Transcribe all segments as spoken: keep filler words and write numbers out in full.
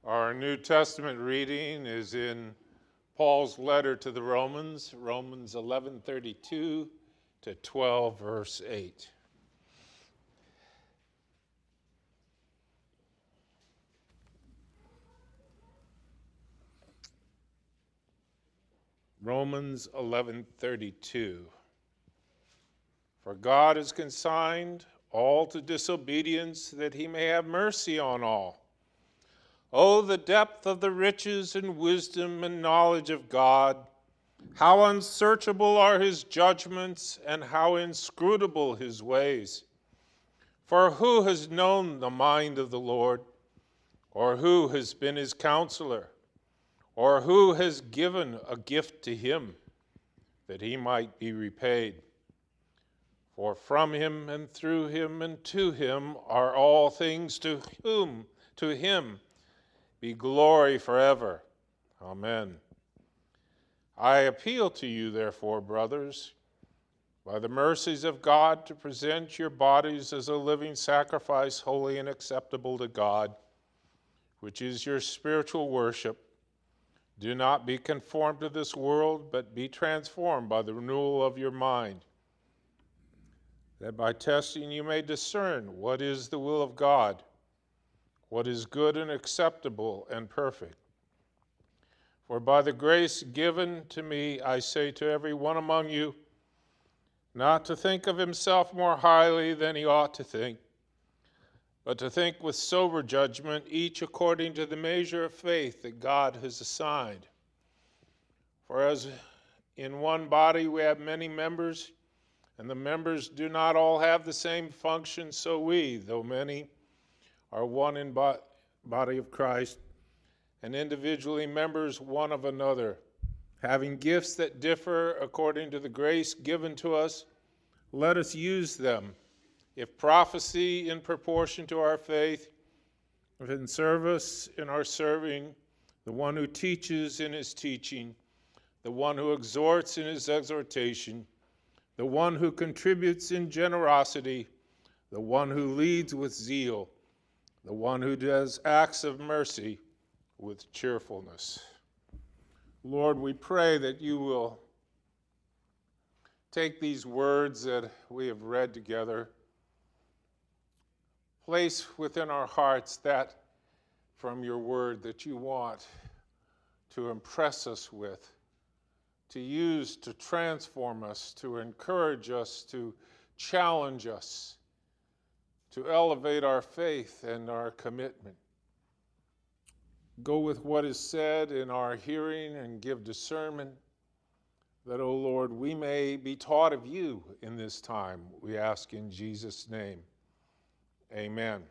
Our New Testament reading is in Paul's letter to the Romans, Romans eleven thirty-two to twelve, verse eight. Romans eleven thirty-two. For God has consigned all to disobedience, that he may have mercy on all. Oh, the depth of the riches and wisdom and knowledge of God! How unsearchable are his judgments, and how inscrutable his ways! For who has known the mind of the Lord? Or who has been his counselor? Or who has given a gift to him, that he might be repaid? For from him and through him and to him are all things, to whom, to him, be glory forever. Amen. I appeal to you, therefore, brothers, by the mercies of God, to present your bodies as a living sacrifice, holy and acceptable to God, which is your spiritual worship. Do not be conformed to this world, but be transformed by the renewal of your mind, that by testing you may discern what is the will of God, what is good and acceptable and perfect. For by the grace given to me, I say to every one among you, not to think of himself more highly than he ought to think, but to think with sober judgment, each according to the measure of faith that God has assigned. For as in one body we have many members, and the members do not all have the same function, so we, though many, are one in bo- body of Christ, and individually members one of another, having gifts that differ according to the grace given to us. Let us use them. If prophecy, in proportion to our faith; if in service, in our serving; the one who teaches, in his teaching; the one who exhorts, in his exhortation; the one who contributes in generosity; the one who leads with zeal; the one who does acts of mercy with cheerfulness. Lord, we pray that you will take these words that we have read together, place within our hearts that from your word that you want to impress us with, to use to transform us, to encourage us, to challenge us, to elevate our faith and our commitment. Go with what is said in our hearing and give discernment, that, O Lord, we may be taught of you in this time. We ask in Jesus' name. Amen.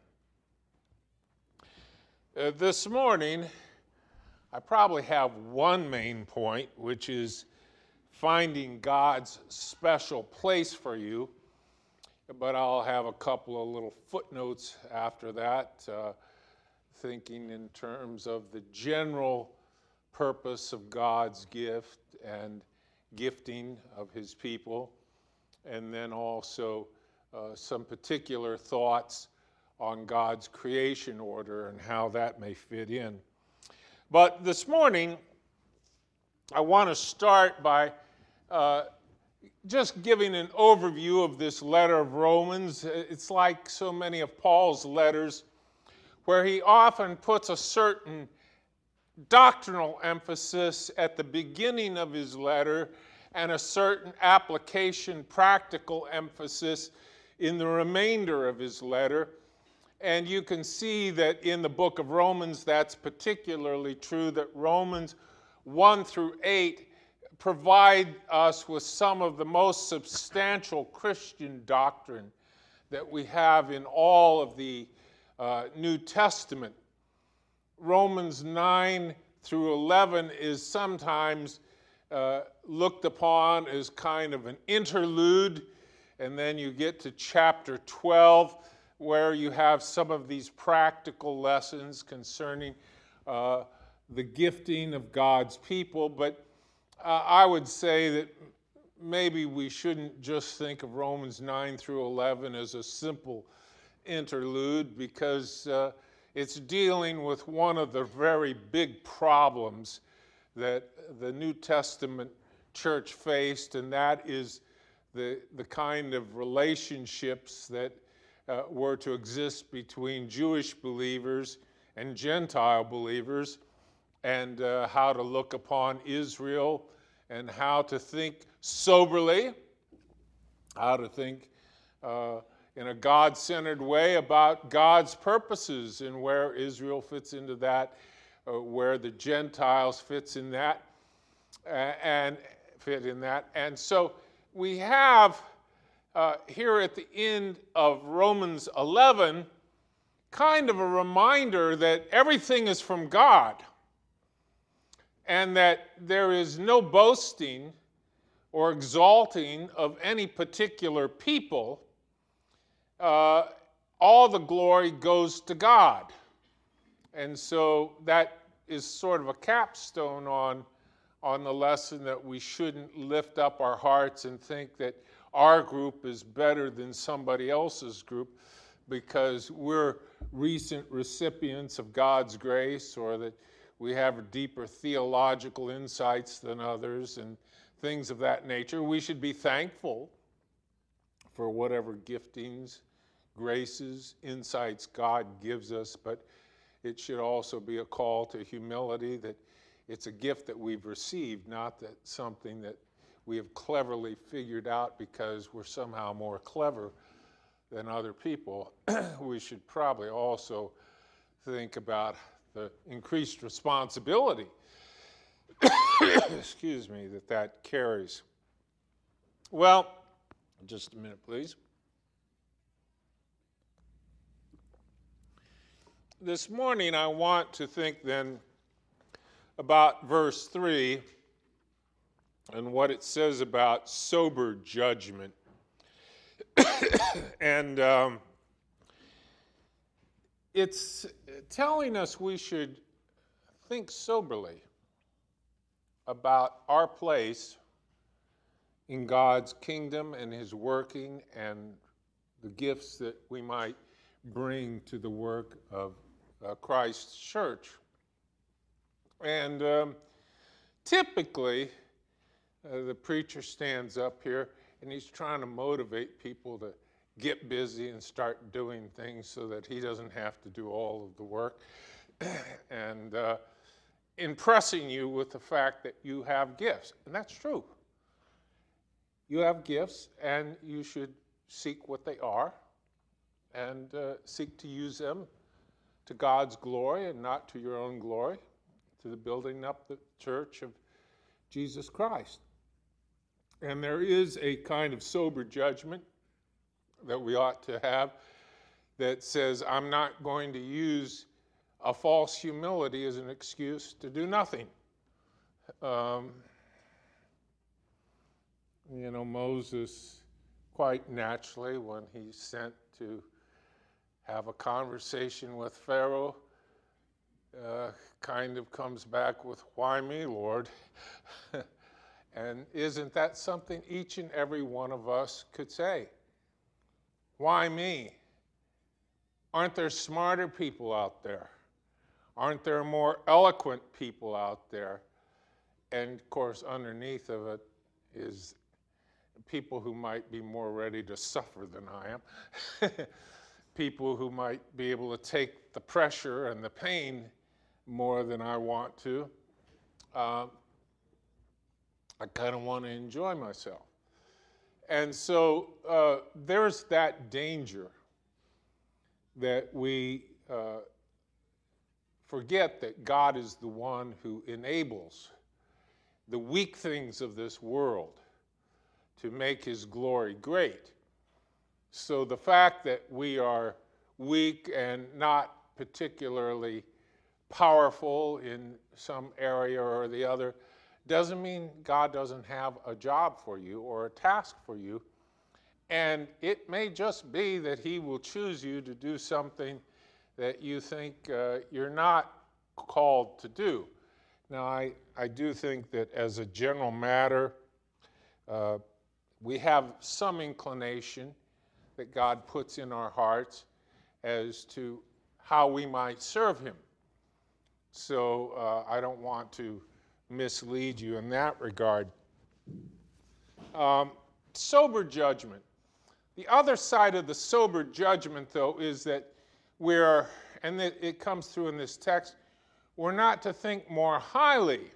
Uh, this morning, I probably have one main point, which is finding God's special place for you, but I'll have a couple of little footnotes after that, uh, thinking in terms of the general purpose of God's gift and gifting of his people, and then also uh, some particular thoughts on God's creation order and how that may fit in. But this morning, I want to start by uh, just giving an overview of this letter of Romans. It's like so many of Paul's letters, where he often puts a certain doctrinal emphasis at the beginning of his letter and a certain application, practical emphasis in the remainder of his letter. And you can see that in the book of Romans, that's particularly true, that Romans one through eight provide us with some of the most substantial Christian doctrine that we have in all of the uh, New Testament. Romans nine through eleven is sometimes uh, looked upon as kind of an interlude, and then you get to chapter twelve, where you have some of these practical lessons concerning uh, the gifting of God's people. But uh, I would say that maybe we shouldn't just think of Romans nine through eleven as a simple interlude, because uh, it's dealing with one of the very big problems that the New Testament church faced, and that is the, the kind of relationships that uh, were to exist between Jewish believers and Gentile believers, and uh, how to look upon Israel, and how to think soberly, how to think uh, in a God-centered way about God's purposes and where Israel fits into that, uh, where the Gentiles fits in that, uh, and fit in that. And so we have uh, here at the end of Romans eleven kind of a reminder that everything is from God, and that there is no boasting or exalting of any particular people. Uh, all the glory goes to God. And so that is sort of a capstone on, on the lesson that we shouldn't lift up our hearts and think that our group is better than somebody else's group because we're recent recipients of God's grace, or that we have deeper theological insights than others and things of that nature. We should be thankful for whatever giftings, graces, insights God gives us, but it should also be a call to humility, that it's a gift that we've received, not that something that we have cleverly figured out because we're somehow more clever than other people. We should probably also think about the increased responsibility, excuse me, that that carries. Well, just a minute, please. This morning I want to think then about verse three and what it says about sober judgment. And um, it's telling us we should think soberly about our place in God's kingdom and his working and the gifts that we might bring to the work of uh, Christ's church. And um, typically, uh, the preacher stands up here and he's trying to motivate people to get busy and start doing things so that he doesn't have to do all of the work, and uh, impressing you with the fact that you have gifts. And that's true. You have gifts, and you should seek what they are and uh, seek to use them to God's glory and not to your own glory, to the building up the church of Jesus Christ. And there is a kind of sober judgment that we ought to have that says, I'm not going to use a false humility as an excuse to do nothing. Um, you know, Moses, quite naturally, when he's sent to have a conversation with Pharaoh, uh, kind of comes back with, why me, Lord? And isn't that something each and every one of us could say? Why me? Aren't there smarter people out there? Aren't there more eloquent people out there? And of course, underneath of it is people who might be more ready to suffer than I am. People who might be able to take the pressure and the pain more than I want to. Uh, I kind of want to enjoy myself. And so uh, there's that danger that we uh, forget that God is the one who enables the weak things of this world to make his glory great. So the fact that we are weak and not particularly powerful in some area or the other doesn't mean God doesn't have a job for you or a task for you. And it may just be that he will choose you to do something that you think uh, you're not called to do. Now, I, I do think that as a general matter, uh, we have some inclination that God puts in our hearts as to how we might serve him. So uh, I don't want to mislead you in that regard. Um, sober judgment. The other side of the sober judgment, though, is that we're, and it, it comes through in this text, we're not to think more highly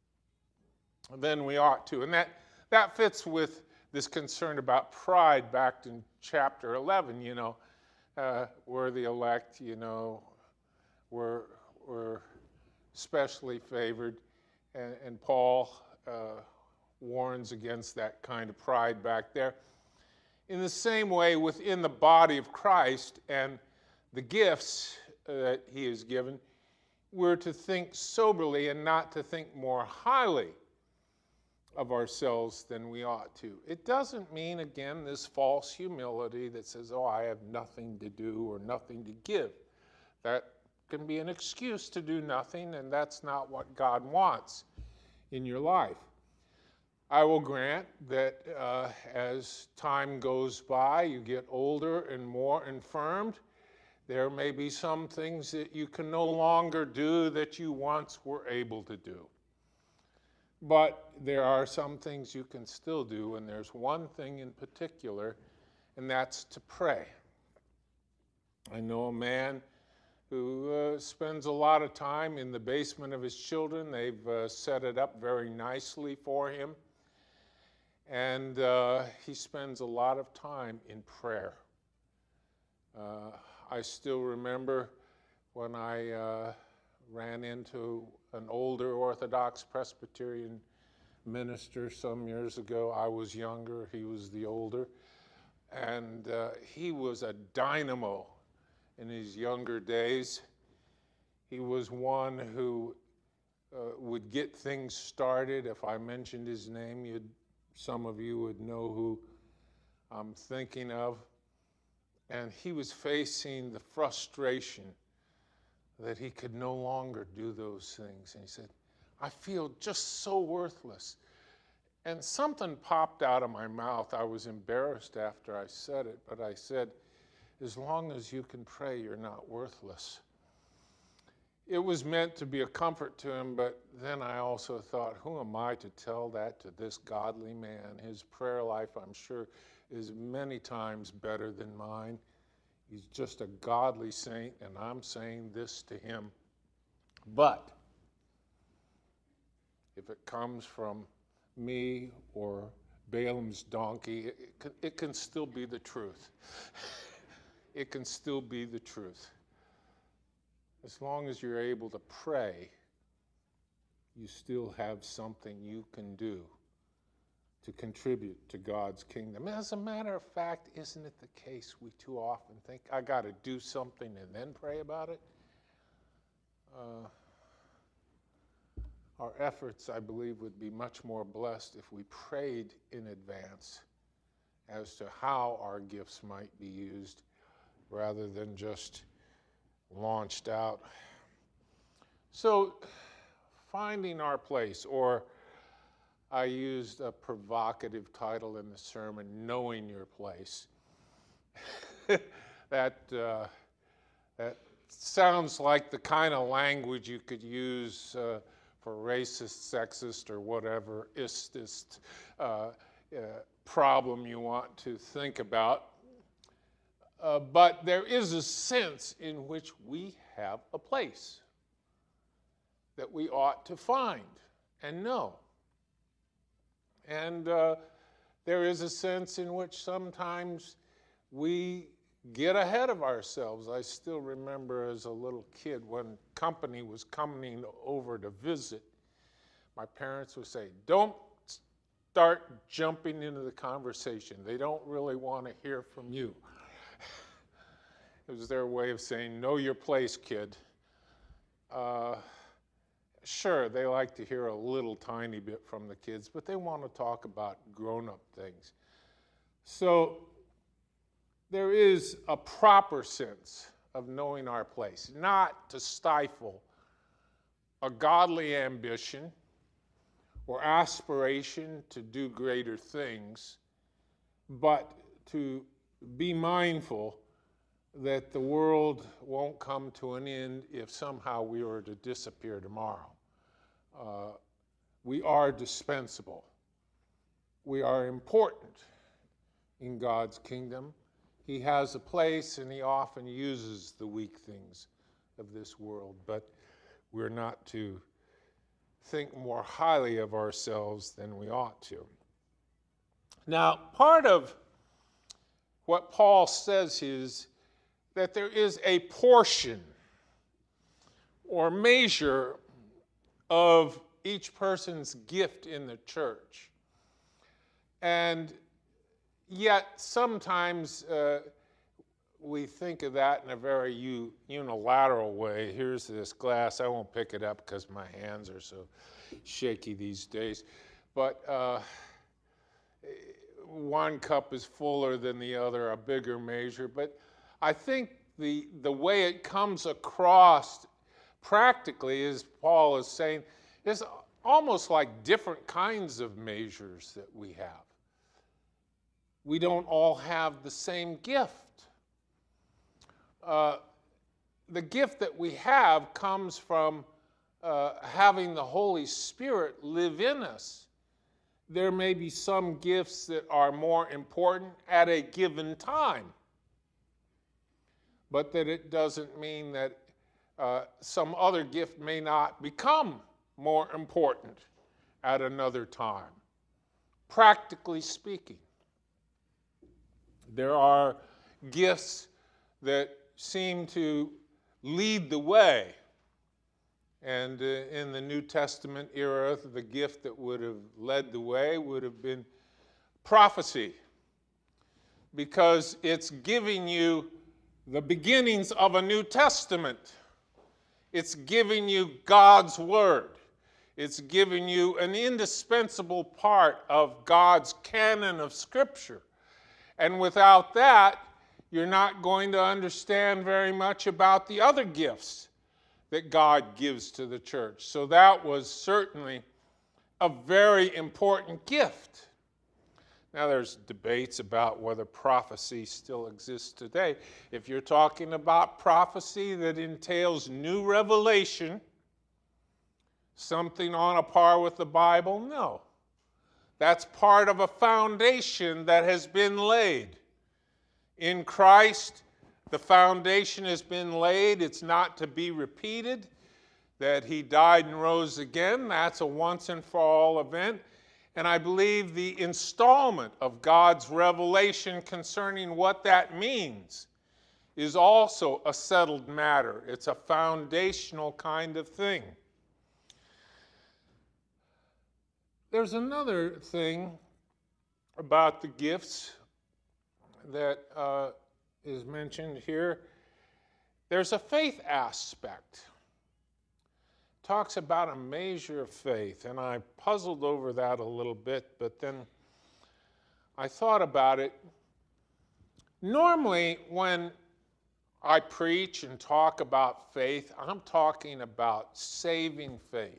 than we ought to. And that, that fits with this concern about pride back in chapter eleven. You know, uh, we're the elect, you know, we're, we're especially favored. And, and Paul uh, warns against that kind of pride back there. In the same way, within the body of Christ and the gifts uh, that he has given, we're to think soberly and not to think more highly of ourselves than we ought to. It doesn't mean, again, this false humility that says, oh, I have nothing to do or nothing to give. That can be an excuse to do nothing, and that's not what God wants in your life. I will grant that uh, as time goes by, you get older and more infirmed. There may be some things that you can no longer do that you once were able to do. But there are some things you can still do, and there's one thing in particular, and that's to pray. I know a man who uh, spends a lot of time in the basement of his children. They've uh, set it up very nicely for him. And uh, he spends a lot of time in prayer. Uh, I still remember when I uh, ran into an older Orthodox Presbyterian minister some years ago. I was younger, he was the older. And uh, he was a dynamo in his younger days. He was one who uh, would get things started. If I mentioned his name, you'd some of you would know who I'm thinking of. And he was facing the frustration that he could no longer do those things. And he said, I feel just so worthless. And something popped out of my mouth. I was embarrassed after I said it, but I said, as long as you can pray, you're not worthless. It was meant to be a comfort to him, but then I also thought, who am I to tell that to this godly man? His prayer life, I'm sure, is many times better than mine. He's just a godly saint, and I'm saying this to him. But if it comes from me or Balaam's donkey, it can, it can still be the truth. It can still be the truth. As long as you're able to pray, you still have something you can do to contribute to God's kingdom. As a matter of fact, isn't it the case we too often think, I got to do something and then pray about it? Uh, our efforts, I believe, would be much more blessed if we prayed in advance as to how our gifts might be used rather than just launched out. So, finding our place, or I used a provocative title in the sermon, Knowing Your Place. that, uh, that sounds like the kind of language you could use uh, for racist, sexist, or whatever istist uh, uh, problem you want to think about. Uh, but there is a sense in which we have a place that we ought to find and know. And uh, there is a sense in which sometimes we get ahead of ourselves. I still remember as a little kid when company was coming over to visit, my parents would say, don't start jumping into the conversation. They don't really want to hear from you. It was their way of saying, know your place, kid. Uh, sure, they like to hear a little tiny bit from the kids, but they want to talk about grown-up things. So there is a proper sense of knowing our place, not to stifle a godly ambition or aspiration to do greater things, but to be mindful that the world won't come to an end if somehow we were to disappear tomorrow. Uh, we are dispensable. We are important in God's kingdom. He has a place, and he often uses the weak things of this world, but we're not to think more highly of ourselves than we ought to. Now, part of what Paul says is that there is a portion or measure of each person's gift in the church. And yet sometimes uh, we think of that in a very u- unilateral way. Here's this glass. I won't pick it up because my hands are so shaky these days. But uh, one cup is fuller than the other, a bigger measure. But I think the, the way it comes across practically, as Paul is saying, is almost like different kinds of measures that we have. We don't all have the same gift. Uh, the gift that we have comes from uh, having the Holy Spirit live in us. There may be some gifts that are more important at a given time, but that it doesn't mean that uh, some other gift may not become more important at another time. Practically speaking, there are gifts that seem to lead the way. And uh, in the New Testament era, the gift that would have led the way would have been prophecy, because it's giving you the beginnings of a New Testament. It's giving you God's Word. It's giving you an indispensable part of God's canon of Scripture. And without that, you're not going to understand very much about the other gifts that God gives to the church. So that was certainly a very important gift. Now, there's debates about whether prophecy still exists today. If you're talking about prophecy that entails new revelation, something on a par with the Bible, no. That's part of a foundation that has been laid. In Christ, the foundation has been laid. It's not to be repeated. That he died and rose again, that's a once and for all event. And I believe the installment of God's revelation concerning what that means is also a settled matter. It's a foundational kind of thing. There's another thing about the gifts that uh, is mentioned here. There's a faith aspect. It talks about a measure of faith, and I puzzled over that a little bit, but then I thought about it. Normally, when I preach and talk about faith, I'm talking about saving faith.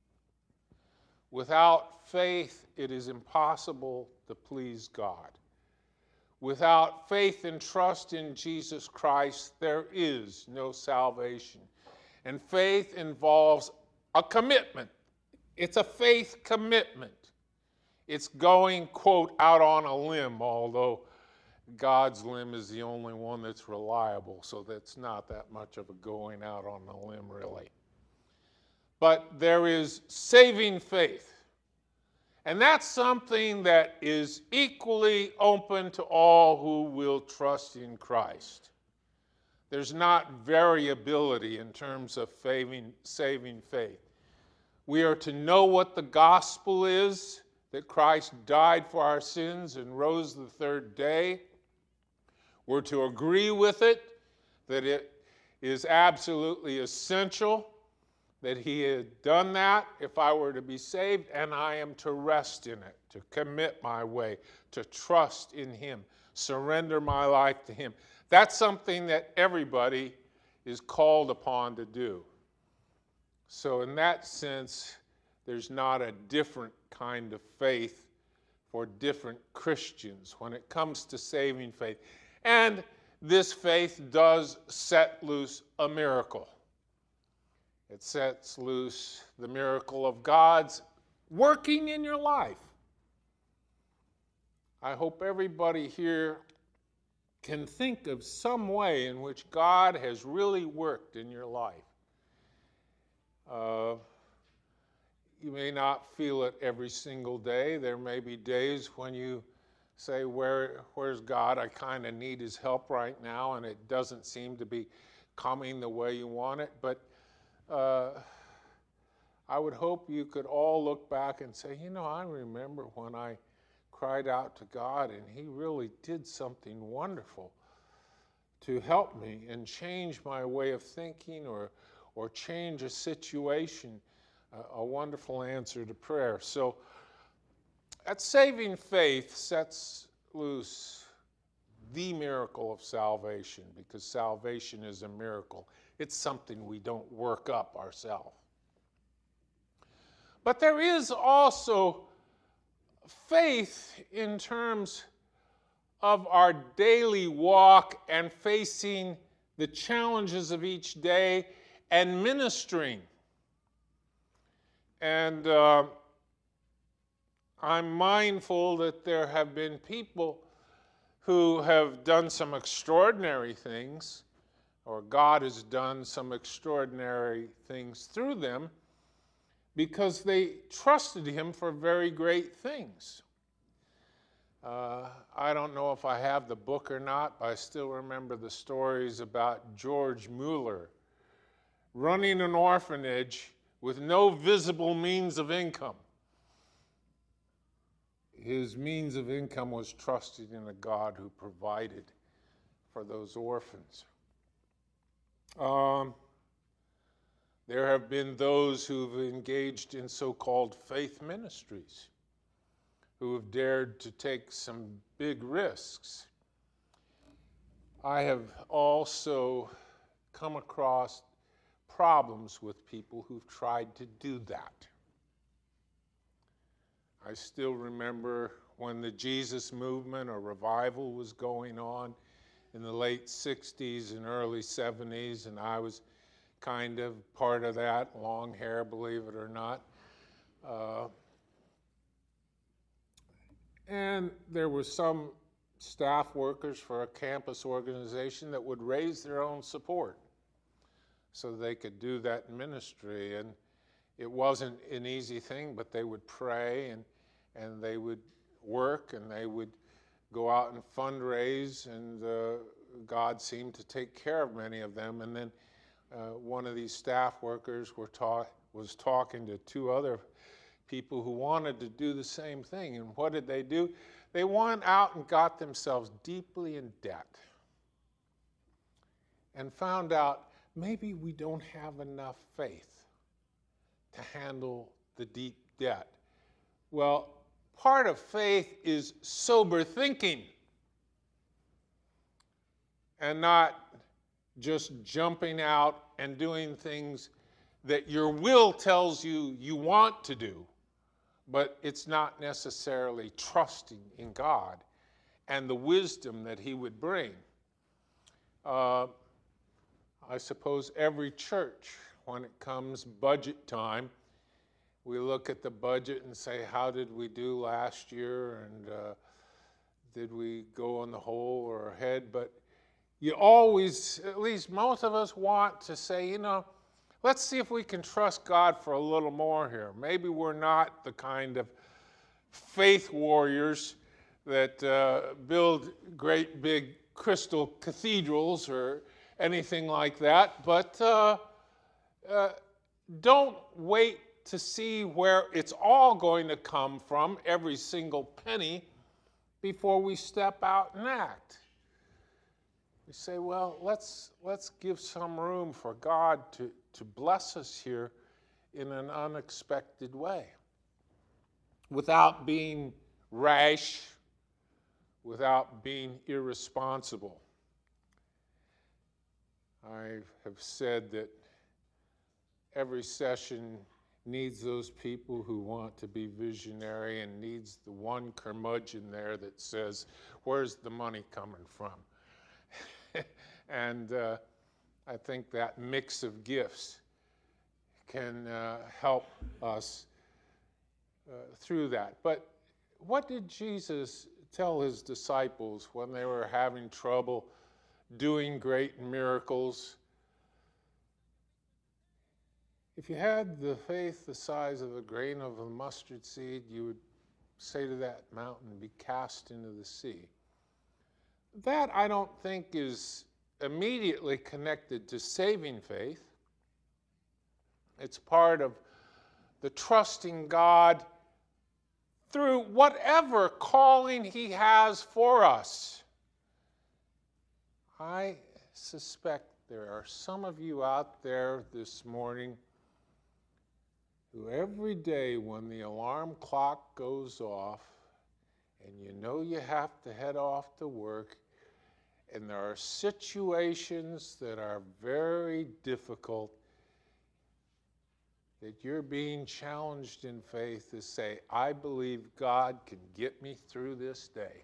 Without faith, it is impossible to please God. Without faith and trust in Jesus Christ, there is no salvation. And faith involves a commitment. It's a faith commitment. It's going, quote, out on a limb, although God's limb is the only one that's reliable, so that's not that much of a going out on a limb, really. But there is saving faith. And that's something that is equally open to all who will trust in Christ. There's not variability in terms of saving, saving faith. We are to know what the gospel is, that Christ died for our sins and rose the third day. We're to agree with it, that it is absolutely essential that he had done that if I were to be saved, and I am to rest in it, to commit my way, to trust in him, surrender my life to him. That's something that everybody is called upon to do. So in that sense, there's not a different kind of faith for different Christians when it comes to saving faith. And this faith does set loose a miracle. It sets loose the miracle of God's working in your life. I hope everybody here can think of some way in which God has really worked in your life. Uh, you may not feel it every single day. There may be days when you say, Where, where's God? I kind of need his help right now, and it doesn't seem to be coming the way you want it. But uh, I would hope you could all look back and say, you know, I remember when I cried out to God, and he really did something wonderful to help me and change my way of thinking or, or change a situation, uh, a wonderful answer to prayer. So that saving faith sets loose the miracle of salvation, because salvation is a miracle. It's something we don't work up ourselves. But there is also faith in terms of our daily walk and facing the challenges of each day and ministering. And uh, I'm mindful that there have been people who have done some extraordinary things, or God has done some extraordinary things through them, because they trusted him for very great things. Uh, I don't know if I have the book or not, but I still remember the stories about George Mueller running an orphanage with no visible means of income. His means of income was trusting in a God who provided for those orphans. Um, there have been those who've engaged in so-called faith ministries, who have dared to take some big risks. I have also come across problems with people who've tried to do that. I still remember when the Jesus movement or revival was going on in the late sixties and early seventies, and I was kind of part of that, long hair, believe it or not. Uh, and there were some staff workers for a campus organization that would raise their own support so they could do that ministry. And it wasn't an easy thing, but they would pray and, and they would work and they would go out and fundraise, and uh, God seemed to take care of many of them. And then uh, one of these staff workers were ta- was talking to two other people who wanted to do the same thing. And what did they do? They went out and got themselves deeply in debt and found out maybe we don't have enough faith to handle the deep debt. Well, part of faith is sober thinking and not just jumping out and doing things that your will tells you you want to do, but it's not necessarily trusting in God and the wisdom that he would bring. Uh, I suppose every church, when it comes budget time, we look at the budget and say, how did we do last year, and uh, did we go on the whole or ahead? But you always, at least most of us, want to say, you know, let's see if we can trust God for a little more here. Maybe we're not the kind of faith warriors that uh, build great big crystal cathedrals or anything like that, but uh, uh, don't wait to see where it's all going to come from, every single penny, before we step out and act. We say, well, let's let's give some room for God to, to bless us here in an unexpected way, without being rash, without being irresponsible. I have said that every session needs those people who want to be visionary and needs the one curmudgeon there that says, where's the money coming from? and uh, I think that mix of gifts can uh, help us uh, through that. But what did Jesus tell his disciples when they were having trouble doing great miracles? If you had the faith the size of a grain of a mustard seed, you would say to that mountain, be cast into the sea. That, I don't think, is immediately connected to saving faith. It's part of the trusting God through whatever calling he has for us. I suspect there are some of you out there this morning who every day when the alarm clock goes off and you know you have to head off to work, and there are situations that are very difficult, that you're being challenged in faith to say, I believe God can get me through this day.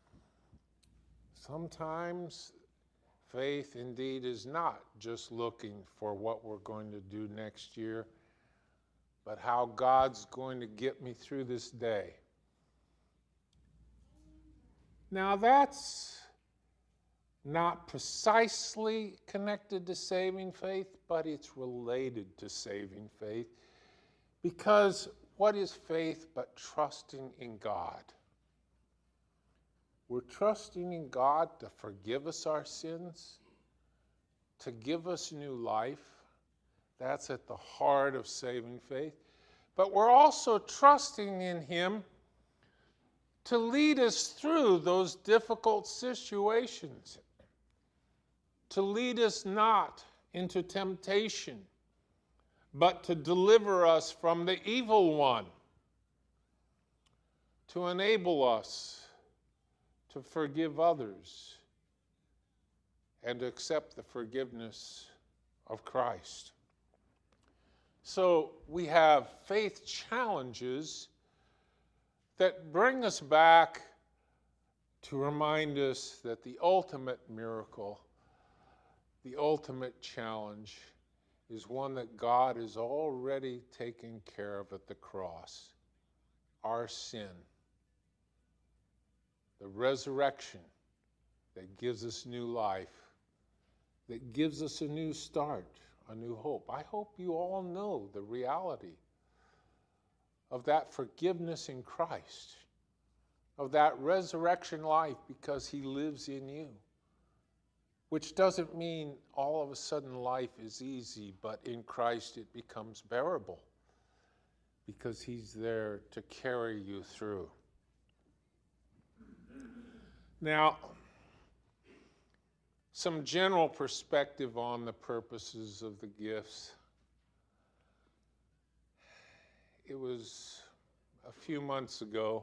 Sometimes faith indeed is not just looking for what we're going to do next year, but how God's going to get me through this day. Now that's not precisely connected to saving faith, but it's related to saving faith. Because what is faith but trusting in God? We're trusting in God to forgive us our sins, to give us new life. That's at the heart of saving faith. But we're also trusting in him to lead us through those difficult situations, to lead us not into temptation, but to deliver us from the evil one, to enable us to forgive others and to accept the forgiveness of Christ. So we have faith challenges that bring us back to remind us that the ultimate miracle, the ultimate challenge, is one that God has already taken care of at the cross. Our sin. The resurrection that gives us new life, that gives us a new start, a new hope. I hope you all know the reality of that forgiveness in Christ, of that resurrection life because he lives in you. Which doesn't mean all of a sudden life is easy, but in Christ it becomes bearable because he's there to carry you through. Now, some general perspective on the purposes of the gifts. It was a few months ago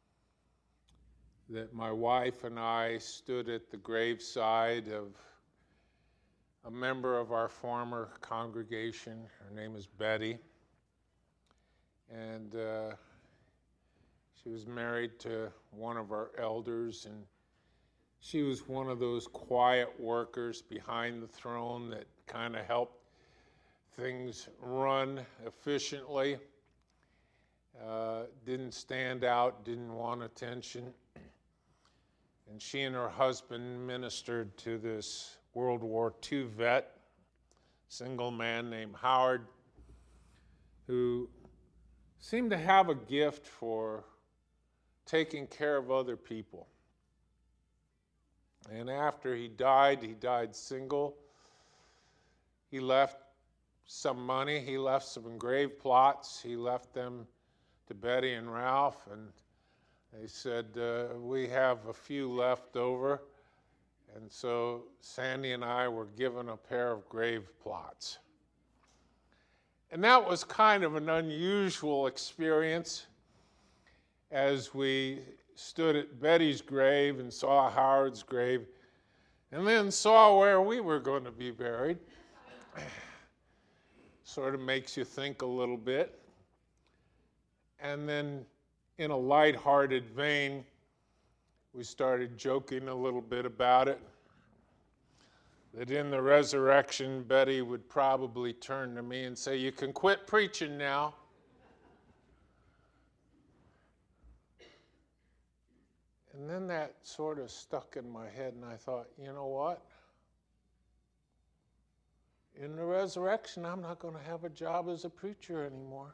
that my wife and I stood at the graveside of a member of our former congregation. Her name is Betty. And uh, she was married to one of our elders, and she was one of those quiet workers behind the throne that kind of helped things run efficiently. Uh, didn't stand out, didn't want attention. And she and her husband ministered to this World War Two vet, single man named Howard, who seemed to have a gift for taking care of other people. And after he died, he died single. He left some money, he left some engraved plots, he left them to Betty and Ralph, and they said, uh, we have a few left over. And so Sandy and I were given a pair of grave plots. And that was kind of an unusual experience as we stood at Betty's grave and saw Howard's grave, and then saw where we were going to be buried. Sort of makes you think a little bit. And then in a lighthearted vein, we started joking a little bit about it. that in the resurrection, Betty would probably turn to me and say, "You can quit preaching now." And then that sort of stuck in my head, and I thought, you know what? In the resurrection, I'm not going to have a job as a preacher anymore.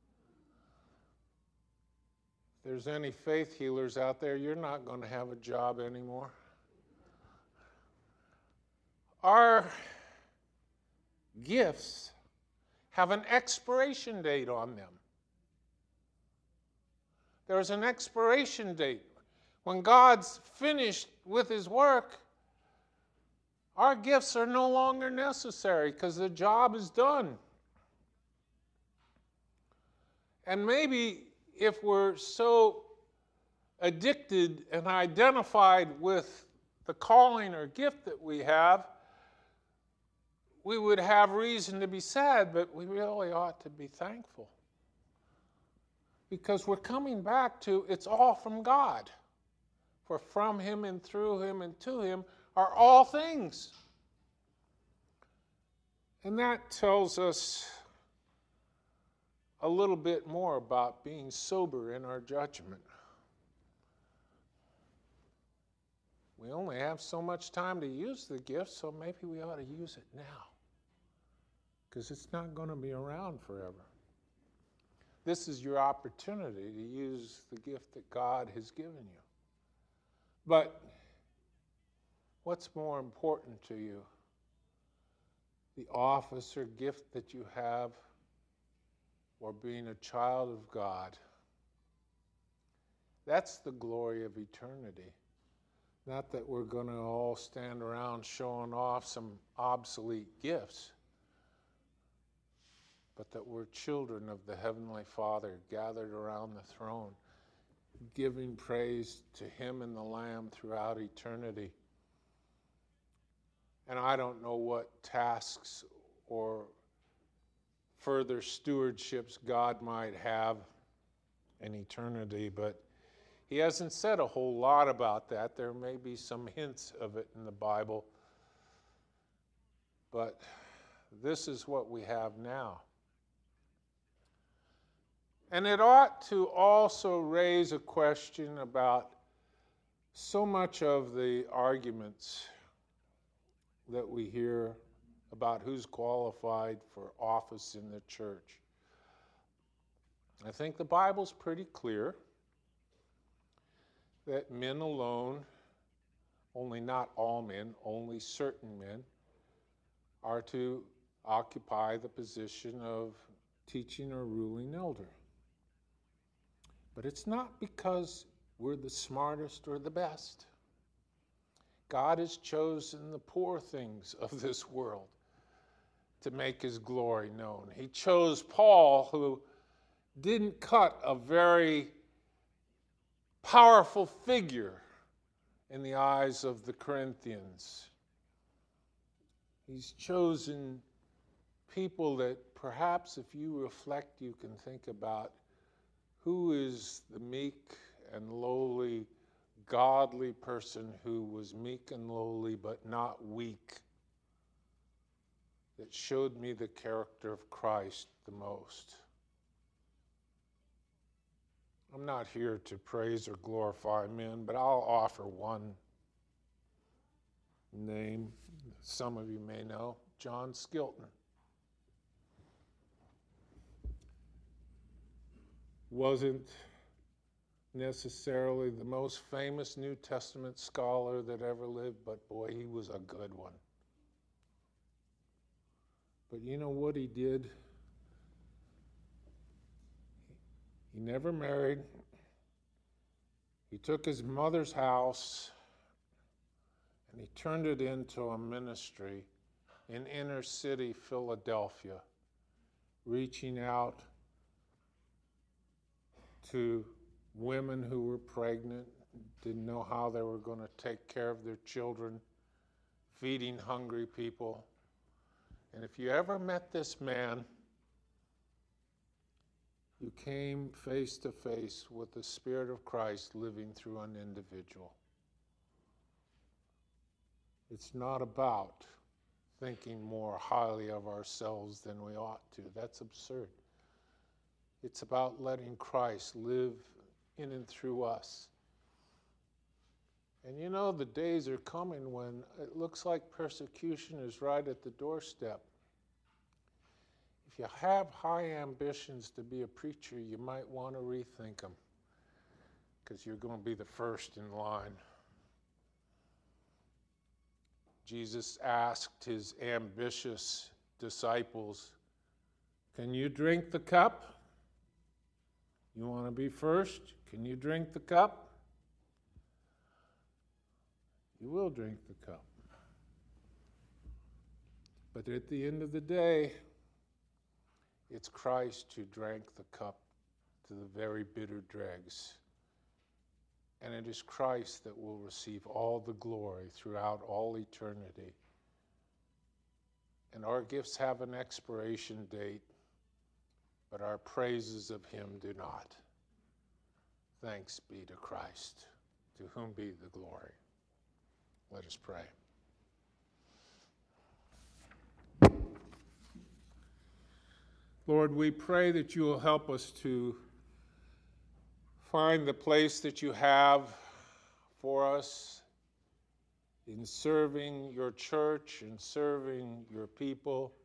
If there's any faith healers out there, you're not going to have a job anymore. Our gifts have an expiration date on them. There's an expiration date. When God's finished with his work, our gifts are no longer necessary because the job is done. And maybe if we're so addicted and identified with the calling or gift that we have, we would have reason to be sad, but we really ought to be thankful. Because we're coming back to it's all from God. For from him and through him and to him are all things. And that tells us a little bit more about being sober in our judgment. We only have so much time to use the gift, so maybe we ought to use it now. Because it's not going to be around forever. This is your opportunity to use the gift that God has given you. But what's more important to you? The office or gift that you have, or being a child of God? That's the glory of eternity. Not that we're going to all stand around showing off some obsolete gifts, but that we're children of the Heavenly Father gathered around the throne, giving praise to him and the Lamb throughout eternity. And I don't know what tasks or further stewardships God might have in eternity, but he hasn't said a whole lot about that. There may be some hints of it in the Bible, but this is what we have now. And it ought to also raise a question about so much of the arguments that we hear about who's qualified for office in the church. I think the Bible's pretty clear that men alone, only not all men, only certain men, are to occupy the position of teaching or ruling elder. But it's not because we're the smartest or the best. God has chosen the poor things of this world to make his glory known. He chose Paul, who didn't cut a very powerful figure in the eyes of the Corinthians. He's chosen people that perhaps if you reflect, you can think about who is the meek and lowly, godly person who was meek and lowly but not weak, that showed me the character of Christ the most. I'm not here to praise or glorify men, but I'll offer one name some of you may know, John Skilton. Wasn't necessarily the most famous New Testament scholar that ever lived, but boy, he was a good one. But you know what he did? He never married. He took his mother's house and he turned it into a ministry in inner city Philadelphia, reaching out to women who were pregnant, didn't know how they were going to take care of their children, feeding hungry people. And if you ever met this man, you came face to face with the Spirit of Christ living through an individual. It's not about thinking more highly of ourselves than we ought to. That's absurd. It's about letting Christ live in and through us. And you know, the days are coming when it looks like persecution is right at the doorstep. If you have high ambitions to be a preacher, you might want to rethink them, because you're going to be the first in line. Jesus asked his ambitious disciples, "Can you drink the cup? You want to be first? Can you drink the cup?" You will drink the cup. But at the end of the day, it's Christ who drank the cup to the very bitter dregs. And it is Christ that will receive all the glory throughout all eternity. And our gifts have an expiration date, but our praises of him do not. Thanks be to Christ, to whom be the glory. Let us pray. Lord, we pray that you will help us to find the place that you have for us in serving your church and serving your people,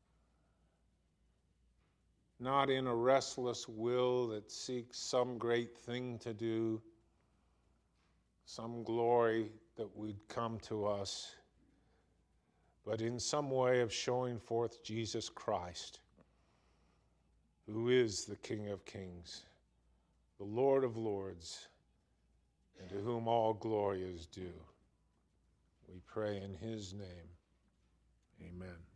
not in a restless will that seeks some great thing to do, some glory that would come to us, but in some way of showing forth Jesus Christ, who is the King of Kings, the Lord of Lords, and to whom all glory is due. We pray in his name. Amen.